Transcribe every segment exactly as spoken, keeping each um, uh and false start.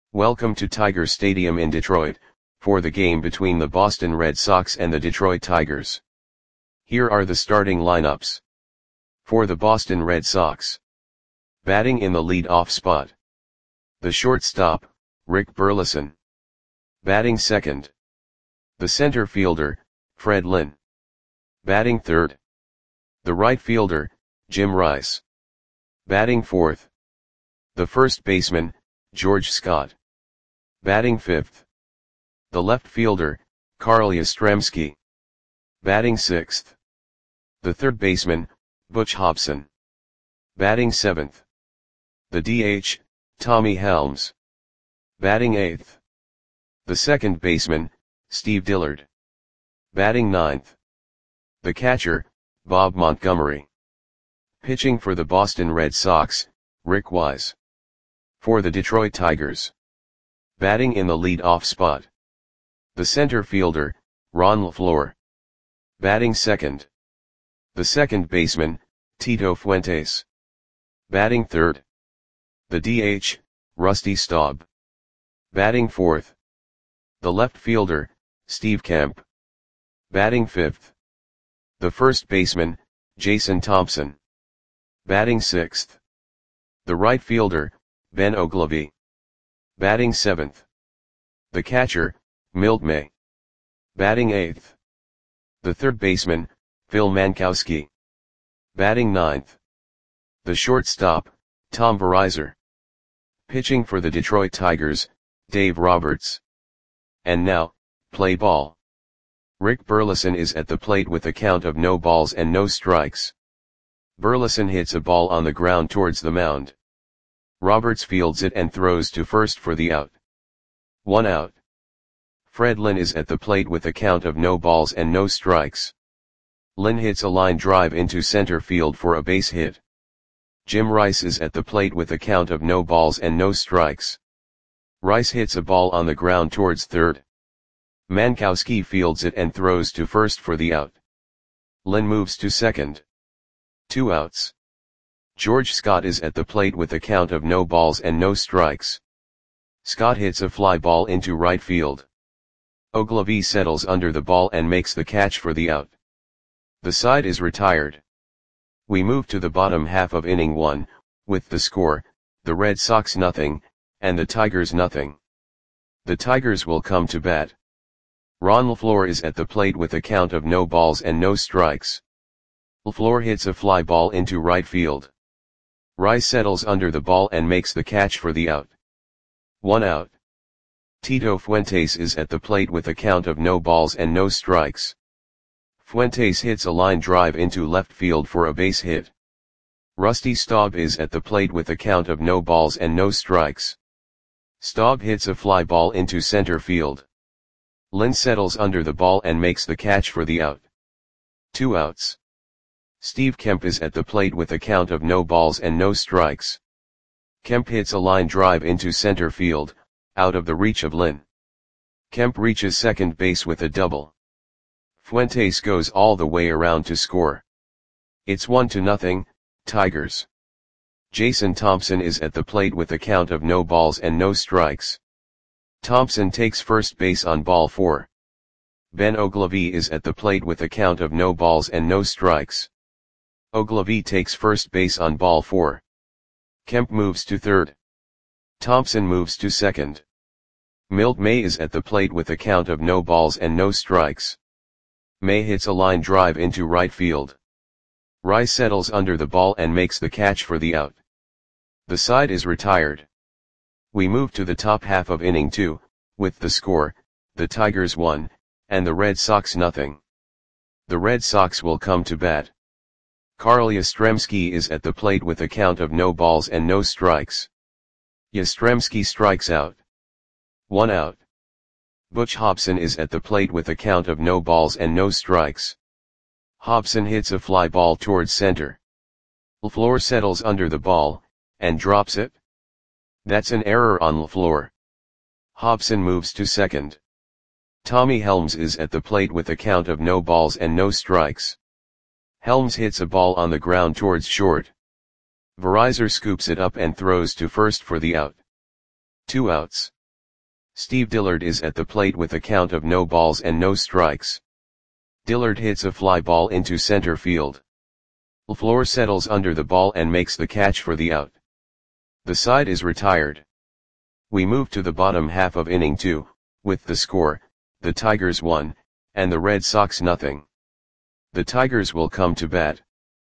Welcome to Tiger Stadium in Detroit, for the game between the Boston Red Sox and the Detroit Tigers. Here are the starting lineups. For the Boston Red Sox. Batting in the lead-off spot. The shortstop, Rick Burleson. Batting second. The center fielder, Fred Lynn. Batting third. The right fielder, Jim Rice. Batting fourth. The first baseman, George Scott. Batting fifth. The left fielder, Carl Yastrzemski. Batting sixth. The third baseman, Butch Hobson. Batting seventh. The D H, Tommy Helms. Batting eighth. The second baseman, Steve Dillard. Batting ninth. The catcher, Bob Montgomery. Pitching for the Boston Red Sox, Rick Wise. For the Detroit Tigers. Batting in the lead-off spot. The center fielder, Ron LeFlore. Batting second. The second baseman, Tito Fuentes. Batting third. The D H, Rusty Staub. Batting fourth. The left fielder, Steve Kemp. Batting fifth. The first baseman, Jason Thompson. Batting sixth. The right fielder, Ben Oglivie. Batting seventh. The catcher, Milt May. Batting eighth. The third baseman, Phil Mankowski. Batting ninth. The shortstop, Tom Verizor. Pitching for the Detroit Tigers, Dave Roberts. And now, play ball. Rick Burleson is at the plate with a count of no balls and no strikes. Burleson hits a ball on the ground towards the mound. Roberts fields it and throws to first for the out. One out. Fred Lynn is at the plate with a count of no balls and no strikes. Lynn hits a line drive into center field for a base hit. Jim Rice is at the plate with a count of no balls and no strikes. Rice hits a ball on the ground towards third. Mankowski fields it and throws to first for the out. Lynn moves to second. Two outs. George Scott is at the plate with a count of no balls and no strikes. Scott hits a fly ball into right field. Oglivie settles under the ball and makes the catch for the out. The side is retired. We move to the bottom half of inning one, with the score, the Red Sox nothing, and the Tigers nothing. The Tigers will come to bat. Ron LeFlore is at the plate with a count of no balls and no strikes. LeFlore hits a fly ball into right field. Rice settles under the ball and makes the catch for the out. One out. Tito Fuentes is at the plate with a count of no balls and no strikes. Fuentes hits a line drive into left field for a base hit. Rusty Staub is at the plate with a count of no balls and no strikes. Staub hits a fly ball into center field. Lynn settles under the ball and makes the catch for the out. Two outs. Steve Kemp is at the plate with a count of no balls and no strikes. Kemp hits a line drive into center field, out of the reach of Lynn. Kemp reaches second base with a double. Fuentes goes all the way around to score. It's one to nothing, Tigers. Jason Thompson is at the plate with a count of no balls and no strikes. Thompson takes first base on ball four. Ben Oglivie is at the plate with a count of no balls and no strikes. Oglivie takes first base on ball four. Kemp moves to third. Thompson moves to second. Milt May is at the plate with a count of no balls and no strikes. May hits a line drive into right field. Rice settles under the ball and makes the catch for the out. The side is retired. We move to the top half of inning two, with the score, the Tigers one, and the Red Sox nothing. The Red Sox will come to bat. Carl Yastrzemski is at the plate with a count of no balls and no strikes. Yastrzemski strikes out. One out. Butch Hobson is at the plate with a count of no balls and no strikes. Hobson hits a fly ball towards center. LeFlore settles under the ball, and drops it. That's an error on LeFlore. Hobson moves to second. Tommy Helms is at the plate with a count of no balls and no strikes. Helms hits a ball on the ground towards short. Verizor scoops it up and throws to first for the out. Two outs. Steve Dillard is at the plate with a count of no balls and no strikes. Dillard hits a fly ball into center field. LaFleur settles under the ball and makes the catch for the out. The side is retired. We move to the bottom half of inning two, with the score, the Tigers one, and the Red Sox nothing. The Tigers will come to bat.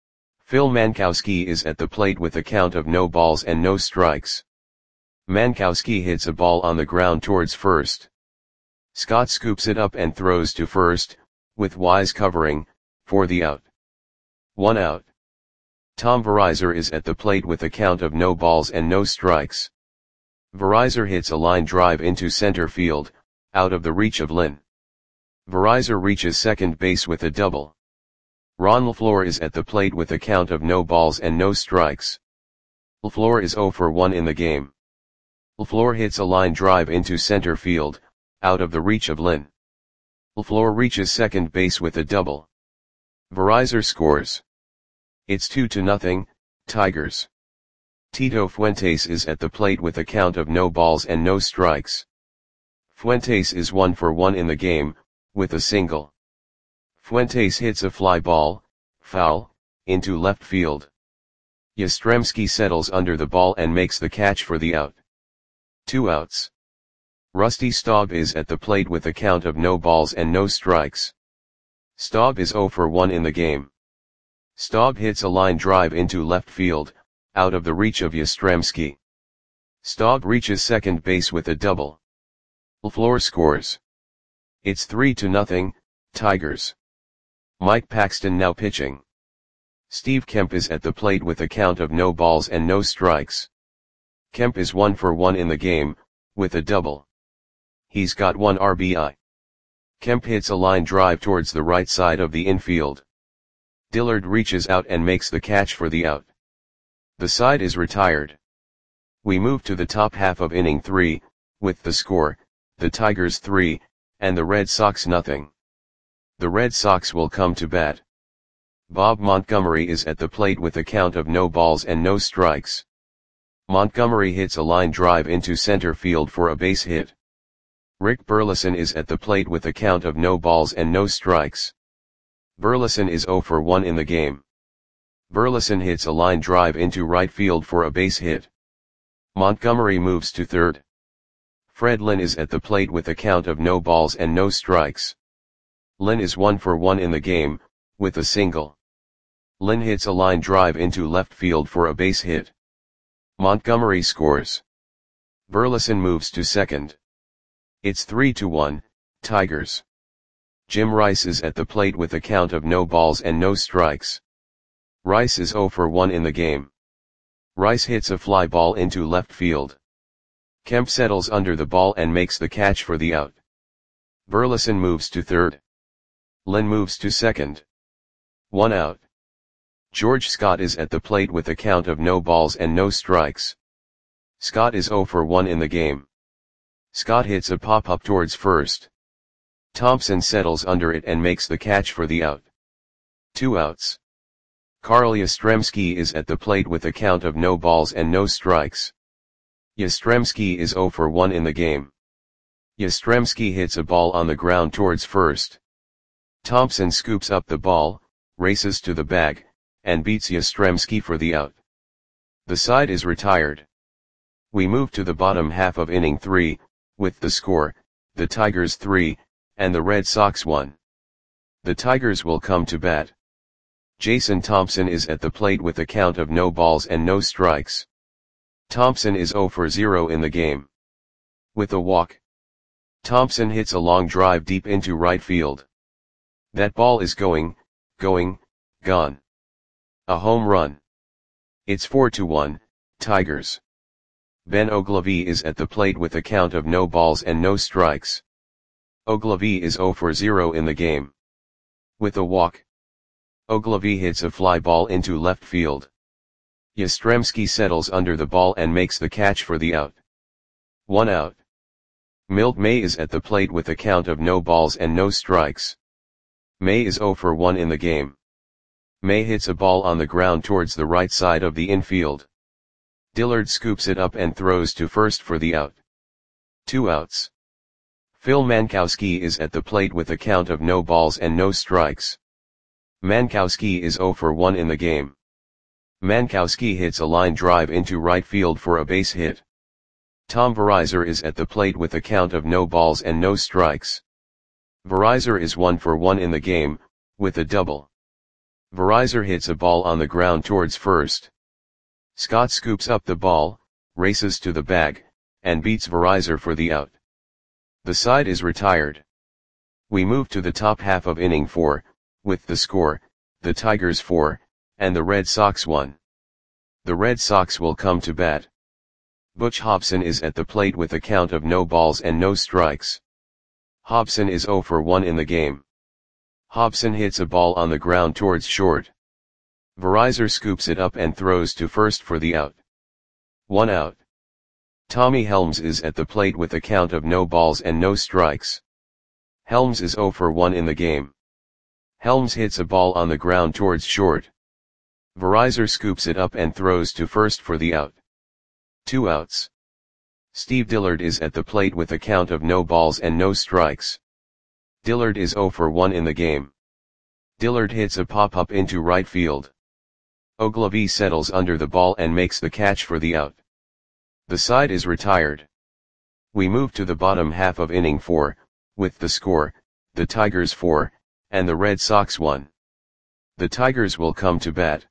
Phil Mankowski is at the plate with a count of no balls and no strikes. Mankowski hits a ball on the ground towards first. Scott scoops it up and throws to first, with Wise covering, for the out. One out. Tom Verizor is at the plate with a count of no balls and no strikes. Verizor hits a line drive into center field, out of the reach of Lynn. Verizor reaches second base with a double. Ron LaFleur is at the plate with a count of no balls and no strikes. LaFleur is oh for one in the game. LaFleur hits a line drive into center field, out of the reach of Lynn. LaFleur reaches second base with a double. Verizor scores. It's two to nothing, Tigers. Tito Fuentes is at the plate with a count of no balls and no strikes. Fuentes is one for one in the game, with a single. Fuentes hits a fly ball, foul, into left field. Yastrzemski settles under the ball and makes the catch for the out. Two outs. Rusty Staub is at the plate with a count of no balls and no strikes. Staub is oh for one in the game. Staub hits a line drive into left field, out of the reach of Yastrzemski. Staub reaches second base with a double. LaFleur scores. It's three to nothing, Tigers. Mike Paxton now pitching. Steve Kemp is at the plate with a count of no balls and no strikes. Kemp is one for one in the game, with a double. He's got one R B I. Kemp hits a line drive towards the right side of the infield. Dillard reaches out and makes the catch for the out. The side is retired. We move to the top half of inning three, with the score, the Tigers three, and the Red Sox nothing. The Red Sox will come to bat. Bob Montgomery is at the plate with a count of no balls and no strikes. Montgomery hits a line drive into center field for a base hit. Rick Burleson is at the plate with a count of no balls and no strikes. Burleson is oh for one in the game. Burleson hits a line drive into right field for a base hit. Montgomery moves to third. Fred Lynn is at the plate with a count of no balls and no strikes. Lynn is one for one in the game, with a single. Lynn hits a line drive into left field for a base hit. Montgomery scores. Burleson moves to second. It's three to one, Tigers. Jim Rice is at the plate with a count of no balls and no strikes. Rice is oh for one in the game. Rice hits a fly ball into left field. Kemp settles under the ball and makes the catch for the out. Burleson moves to third. Lynn moves to second. One out. George Scott is at the plate with a count of no balls and no strikes. Scott is oh for one in the game. Scott hits a pop-up towards first. Thompson settles under it and makes the catch for the out. Two outs. Carl Yastrzemski is at the plate with a count of no balls and no strikes. Yastrzemski is oh for one in the game. Yastrzemski hits a ball on the ground towards first. Thompson scoops up the ball, races to the bag, and beats Yastrzemski for the out. The side is retired. We move to the bottom half of inning three, with the score, the Tigers three, and the Red Sox one. The Tigers will come to bat. Jason Thompson is at the plate with a count of no balls and no strikes. Thompson is oh for zero in the game. With a walk. Thompson hits a long drive deep into right field. That ball is going, going, gone. A home run. It's four to one, Tigers. Ben Ogilvy is at the plate with a count of no balls and no strikes. Ogilvy is oh for zero in the game. With a walk. Ogilvy hits a fly ball into left field. Yastrzemski settles under the ball and makes the catch for the out. One out. Milt May is at the plate with a count of no balls and no strikes. May is oh for one in the game. May hits a ball on the ground towards the right side of the infield. Dillard scoops it up and throws to first for the out. Two outs. Phil Mankowski is at the plate with a count of no balls and no strikes. Mankowski is zero for one in the game. Mankowski hits a line drive into right field for a base hit. Tom Verizor is at the plate with a count of no balls and no strikes. Verizor is one for one in the game, with a double. Verizor hits a ball on the ground towards first. Scott scoops up the ball, races to the bag, and beats Verizor for the out. The side is retired. We move to the top half of inning four, with the score, the Tigers four, and the Red Sox one. The Red Sox will come to bat. Butch Hobson is at the plate with a count of no balls and no strikes. Hobson is zero for one in the game. Hobson hits a ball on the ground towards short. Verizor scoops it up and throws to first for the out. One out. Tommy Helms is at the plate with a count of no balls and no strikes. Helms is zero for one in the game. Helms hits a ball on the ground towards short. Verizor scoops it up and throws to first for the out. Two outs. Steve Dillard is at the plate with a count of no balls and no strikes. Dillard is zero for one in the game. Dillard hits a pop-up into right field. Ogilvie settles under the ball and makes the catch for the out. The side is retired. We move to the bottom half of inning four, with the score, the Tigers four, and the Red Sox one. The Tigers will come to bat.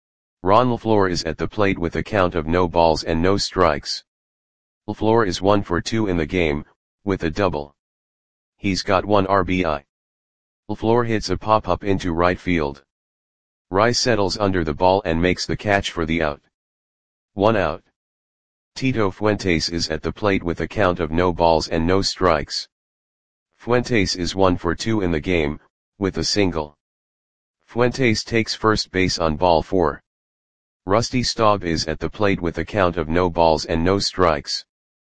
Ron LaFleur is at the plate with a count of no balls and no strikes. LaFleur is one for two in the game, with a double. He's got one R B I. LaFleur hits a pop-up into right field. Rice settles under the ball and makes the catch for the out. One out. Tito Fuentes is at the plate with a count of no balls and no strikes. Fuentes is one for two in the game, with a single. Fuentes takes first base on ball four. Rusty Staub is at the plate with a count of no balls and no strikes.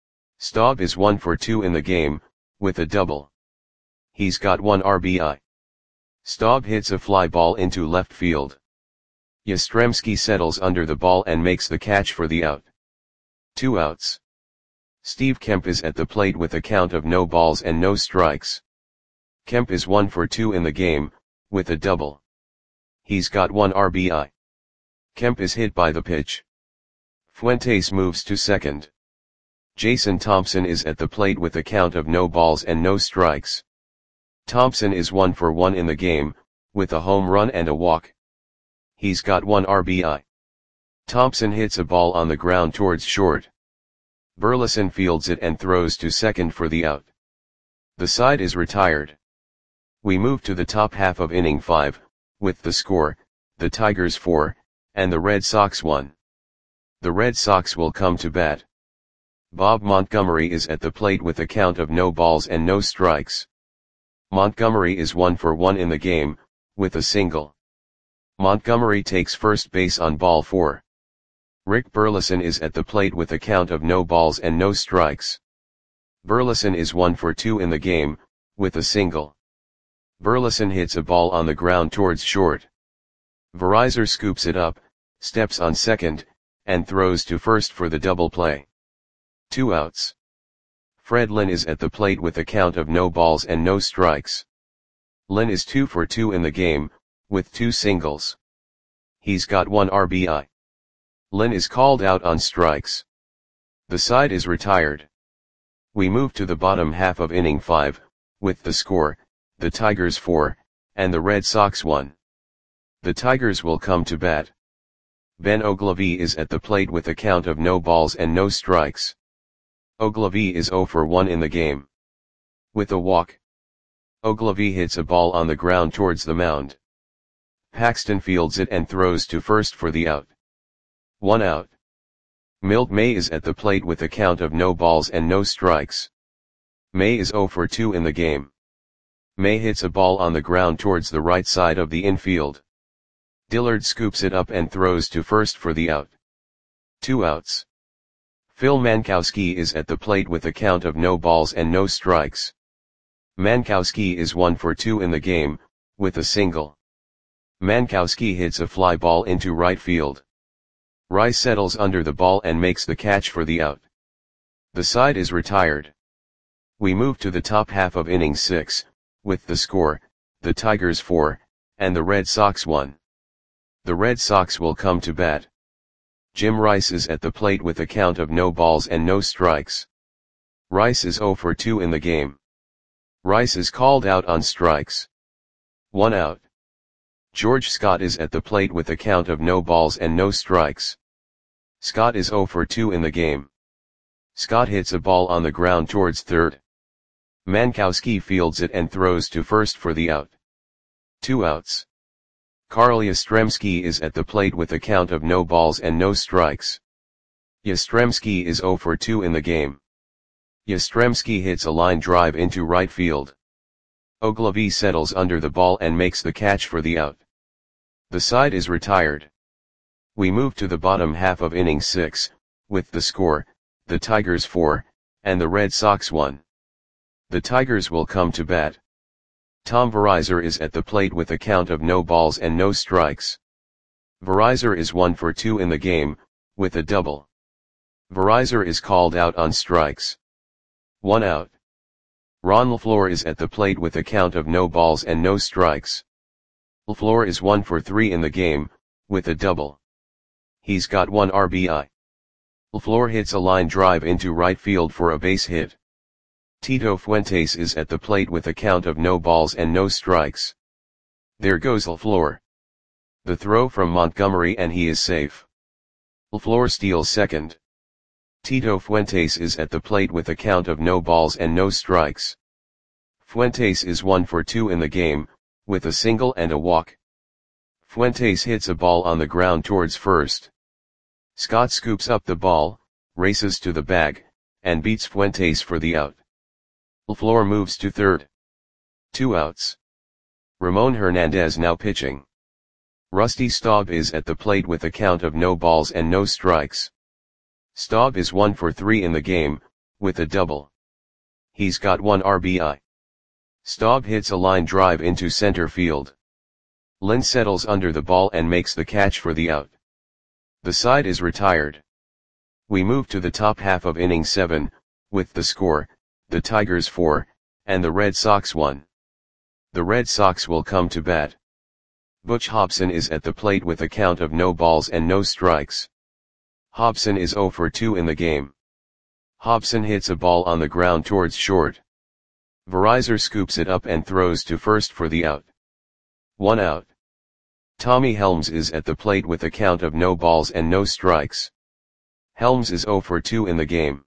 Staub is one for two in the game, with a double. He's got one R B I. Staub hits a fly ball into left field. Yastrzemski settles under the ball and makes the catch for the out. Two outs. Steve Kemp is at the plate with a count of no balls and no strikes. Kemp is one for two in the game, with a double. He's got one R B I. Kemp is hit by the pitch. Fuentes moves to second. Jason Thompson is at the plate with a count of no balls and no strikes. Thompson is one for one in the game, with a home run and a walk. He's got one R B I. Thompson hits a ball on the ground towards short. Burleson fields it and throws to second for the out. The side is retired. We move to the top half of inning five, with the score, the Tigers four, and the Red Sox one. The Red Sox will come to bat. Bob Montgomery is at the plate with a count of no balls and no strikes. Montgomery is one for one in the game, with a single. Montgomery takes first base on ball four. Rick Burleson is at the plate with a count of no balls and no strikes. Burleson is one for two in the game, with a single. Burleson hits a ball on the ground towards short. Verizor scoops it up, steps on second, and throws to first for the double play. Two outs. Fred Lynn is at the plate with a count of no balls and no strikes. Lynn is two for two in the game, with two singles. He's got one R B I. Lynn is called out on strikes. The side is retired. We move to the bottom half of inning five, with the score, the Tigers four, and the Red Sox one. The Tigers will come to bat. Ben Ogilvie is at the plate with a count of no balls and no strikes. Ogilvie is zero for one in the game. With a walk. Ogilvie hits a ball on the ground towards the mound. Paxton fields it and throws to first for the out. One out. Milt May is at the plate with a count of no balls and no strikes. May is zero for two in the game. May hits a ball on the ground towards the right side of the infield. Dillard scoops it up and throws to first for the out. Two outs. Phil Mankowski is at the plate with a count of no balls and no strikes. Mankowski is one for two in the game, with a single. Mankowski hits a fly ball into right field. Rice settles under the ball and makes the catch for the out. The side is retired. We move to the top half of inning six, with the score, the Tigers four, and the Red Sox one. The Red Sox will come to bat. Jim Rice is at the plate with a count of no balls and no strikes. Rice is oh for two in the game. Rice is called out on strikes. One out. George Scott is at the plate with a count of no balls and no strikes. Scott is oh for two in the game. Scott hits a ball on the ground towards third. Mankowski fields it and throws to first for the out. Two outs. Carl Yastrzemski is at the plate with a count of no balls and no strikes. Yastrzemski is oh for two in the game. Yastrzemski hits a line drive into right field. Ogilvy settles under the ball and makes the catch for the out. The side is retired. We move to the bottom half of inning six, with the score, the Tigers four, and the Red Sox one. The Tigers will come to bat. Tom Verizor is at the plate with a count of no balls and no strikes. Verizor is one for two in the game, with a double. Verizor is called out on strikes. One out. Ron LaFleur is at the plate with a count of no balls and no strikes. LaFleur is one for three in the game, with a double. He's got one R B I. LaFleur hits a line drive into right field for a base hit. Tito Fuentes is at the plate with a count of no balls and no strikes. There goes LaFleur. The throw from Montgomery and he is safe. LaFleur steals second. Tito Fuentes is at the plate with a count of no balls and no strikes. Fuentes is one for two in the game, with a single and a walk. Fuentes hits a ball on the ground towards first. Scott scoops up the ball, races to the bag, and beats Fuentes for the out. LaFleur moves to third. Two outs. Ramon Hernandez now pitching. Rusty Staub is at the plate with a count of no balls and no strikes. Staub is one for three in the game, with a double. He's got one R B I. Staub hits a line drive into center field. Lynn settles under the ball and makes the catch for the out. The side is retired. We move to the top half of inning seven, with the score, the Tigers four, and the Red Sox one. The Red Sox will come to bat. Butch Hobson is at the plate with a count of no balls and no strikes. Hobson is oh for two in the game. Hobson hits a ball on the ground towards short. Verizor scoops it up and throws to first for the out. One out. Tommy Helms is at the plate with a count of no balls and no strikes. Helms is oh for two in the game.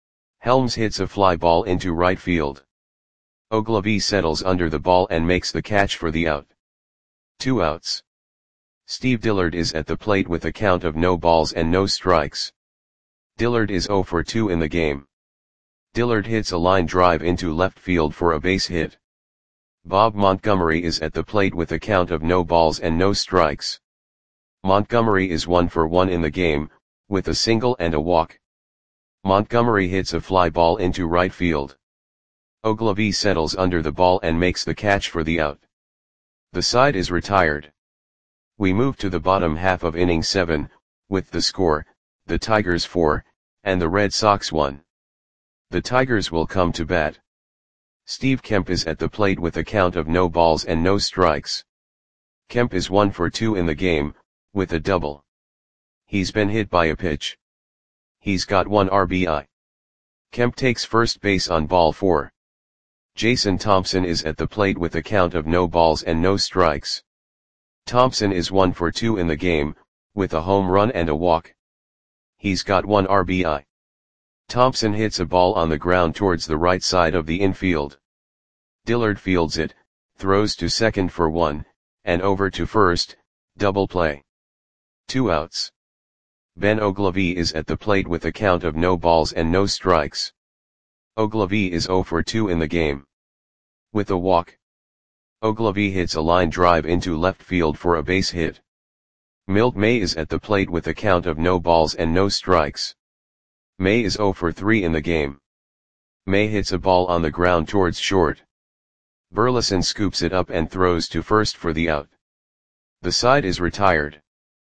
Helms hits a fly ball into right field. Ogilvy settles under the ball and makes the catch for the out. Two outs. Steve Dillard is at the plate with a count of no balls and no strikes. Dillard is oh for two in the game. Dillard hits a line drive into left field for a base hit. Bob Montgomery is at the plate with a count of no balls and no strikes. Montgomery is one for one in the game, with a single and a walk. Montgomery hits a fly ball into right field. Ogilvy settles under the ball and makes the catch for the out. The side is retired. We move to the bottom half of inning seven, with the score, the Tigers four, and the Red Sox one. The Tigers will come to bat. Steve Kemp is at the plate with a count of no balls and no strikes. Kemp is one for two in the game, with a double. He's been hit by a pitch. He's got one R B I. Kemp takes first base on ball four. Jason Thompson is at the plate with a count of no balls and no strikes. Thompson is one for two in the game, with a home run and a walk. He's got one R B I. Thompson hits a ball on the ground towards the right side of the infield. Dillard fields it, throws to second for one, and over to first, double play. Two outs. Ben Ogilvy is at the plate with a count of no balls and no strikes. Ogilvy is oh for two in the game. With a walk. Ogilvy hits a line drive into left field for a base hit. Milt May is at the plate with a count of no balls and no strikes. May is oh for three in the game. May hits a ball on the ground towards short. Burleson scoops it up and throws to first for the out. The side is retired.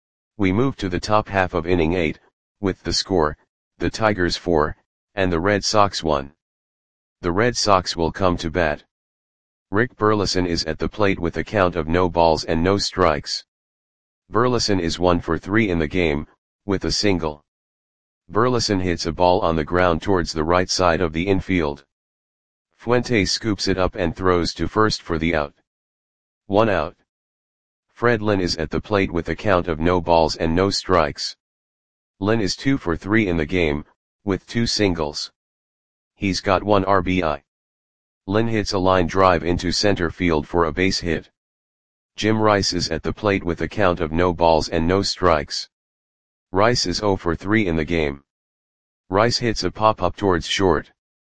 We move to the top half of inning eight, with the score, the Tigers four, and the Red Sox one. The Red Sox will come to bat. Rick Burleson is at the plate with a count of no balls and no strikes. Burleson is one for three in the game, with a single. Burleson hits a ball on the ground towards the right side of the infield. Fuentes scoops it up and throws to first for the out. One out. Fred Lynn is at the plate with a count of no balls and no strikes. Lynn is two for three in the game, with two singles. He's got one R B I. Lynn hits a line drive into center field for a base hit. Jim Rice is at the plate with a count of no balls and no strikes. Rice is zero for three in the game. Rice hits a pop-up towards short.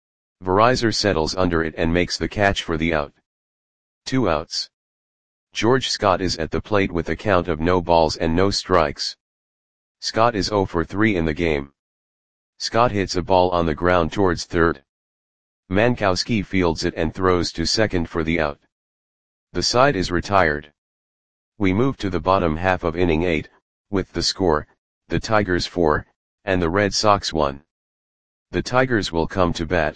Verizar settles under it and makes the catch for the out. Two outs. George Scott is at the plate with a count of no balls and no strikes. Scott is zero for three in the game. Scott hits a ball on the ground towards third. Mankowski fields it and throws to second for the out. The side is retired. We move to the bottom half of inning eight, with the score, the Tigers four, and the Red Sox one. The Tigers will come to bat.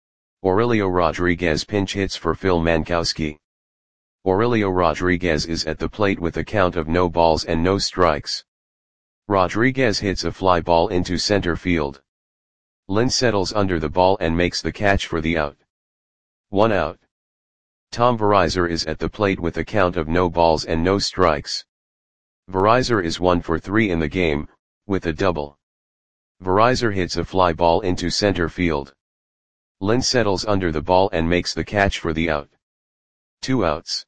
Aurelio Rodriguez pinch hits for Phil Mankowski. Aurelio Rodriguez is at the plate with a count of no balls and no strikes. Rodriguez hits a fly ball into center field. Lynn settles under the ball and makes the catch for the out. One out. Tom Verizar is at the plate with a count of no balls and no strikes. Verizar is one for three in the game, with a double. Verizar hits a fly ball into center field. Lynn settles under the ball and makes the catch for the out. Two outs.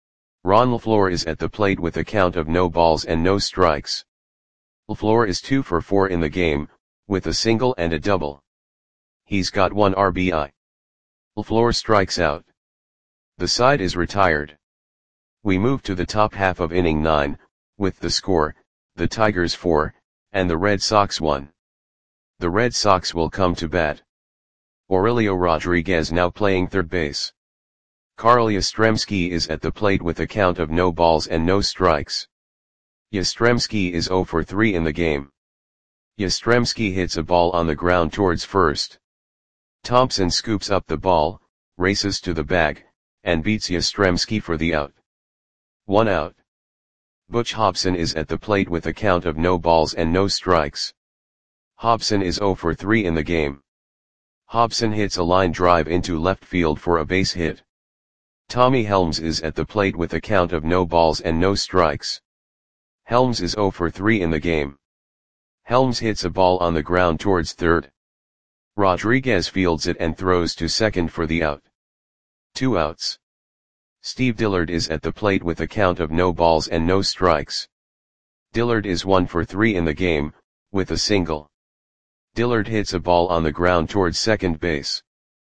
Ron LaFleur is at the plate with a count of no balls and no strikes. LaFleur is two for four in the game, with a single and a double. He's got one R B I. LaFleur strikes out. The side is retired. We move to the top half of inning nine, with the score, the Tigers four, and the Red Sox one. The Red Sox will come to bat. Aurelio Rodriguez now playing third base. Carl Yastrzemski is at the plate with a count of no balls and no strikes. Yastrzemski is zero for three in the game. Yastrzemski hits a ball on the ground towards first. Thompson scoops up the ball, races to the bag, and beats Yastrzemski for the out. One out. Butch Hobson is at the plate with a count of no balls and no strikes. Hobson is zero for three in the game. Hobson hits a line drive into left field for a base hit. Tommy Helms is at the plate with a count of no balls and no strikes. Helms is zero for three in the game. Helms hits a ball on the ground towards third. Rodriguez fields it and throws to second for the out. Two outs. Steve Dillard is at the plate with a count of no balls and no strikes. Dillard is one for three in the game, with a single. Dillard hits a ball on the ground towards second base.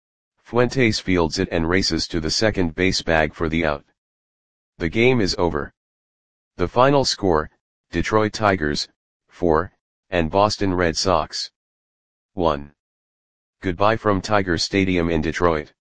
Fuentes fields it and races to the second base bag for the out. The game is over. The final score, Detroit Tigers, four, and Boston Red Sox, one. Goodbye from Tiger Stadium in Detroit.